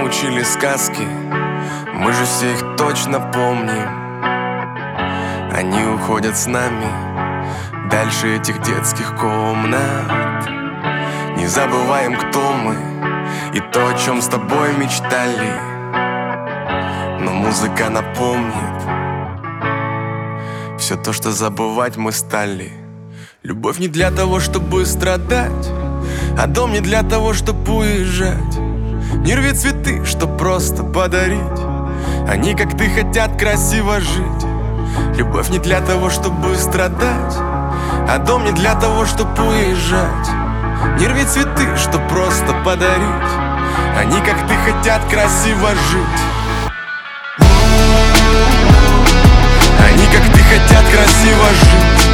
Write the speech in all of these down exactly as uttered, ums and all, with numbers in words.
учили сказки, мы же все их точно помним. Они уходят с нами дальше этих детских комнат. Не забываем, кто мы и то, о чем с тобой мечтали. Но музыка напомнит все то, что забывать мы стали. Любовь не для того, чтобы страдать, а дом не для того, чтобы уезжать. Не рви цветы, чтоб просто подарить. Они, как ты, хотят красиво жить. Любовь не для того, чтобы страдать, а дом не для того, чтобы уезжать. Не рви цветы, чтоб просто подарить. Они, как ты, хотят красиво жить. Они, как ты, хотят красиво жить.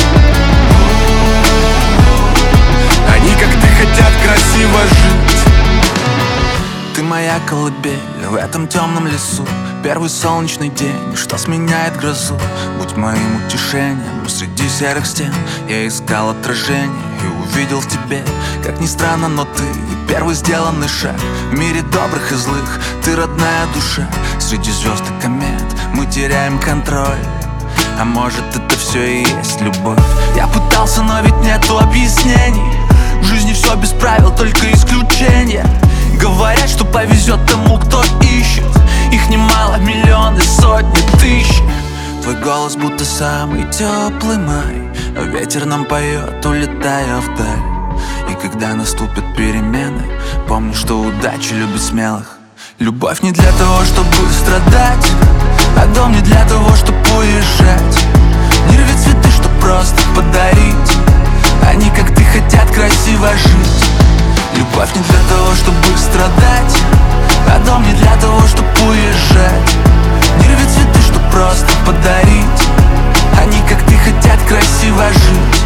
Они, как ты, хотят красиво жить. Ты моя колыбель в этом темном лесу. Первый солнечный день, что сменяет грозу. Будь моим утешением среди серых стен. Я искал отражение и увидел в тебе. Как ни странно, но ты первый сделанный шаг в мире добрых и злых. Ты родная душа. Среди звезд и комет мы теряем контроль. А может, это все и есть любовь? Я пытался, но ведь нету объяснений. В жизни все без правил, только исключения. Говорят, что повезет тому, кто ищет. Их немало, миллионы, сотни, тысяч. Твой голос будто самый теплый май, а ветер нам поет, улетая вдаль. И когда наступят перемены, помни, что удача любит смелых. Любовь не для того, чтобы страдать, а дом не для того, чтобы уезжать. Не рви цветы, чтоб просто подарить. Они, как ты, хотят красиво жить. Любовь не для того, чтобы страдать, а дом не для того, чтобы уезжать. Не рви цветы, чтоб просто подарить. Они, как ты, хотят красиво жить.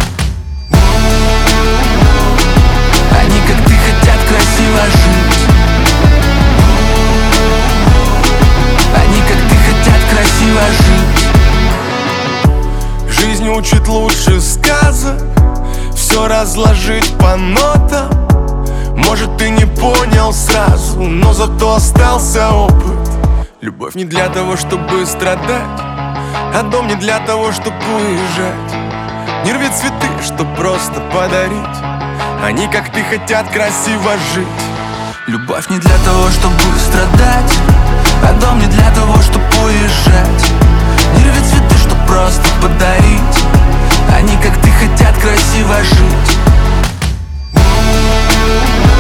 Они, как ты, хотят красиво жить. Они, как ты, хотят красиво жить. Жизнь учит лучше сказок, все разложить по нотам. Может, ты не понял сразу, но зато остался опыт. Любовь не для того, чтобы страдать, а дом не для того, чтобы уезжать. Не рви цветы, чтоб просто подарить. Они, как ты, хотят красиво жить. Любовь не для того, чтобы страдать, а дом не для того, чтобы уезжать. Не рви цветы, чтоб просто подарить. Они, как ты, хотят красиво жить.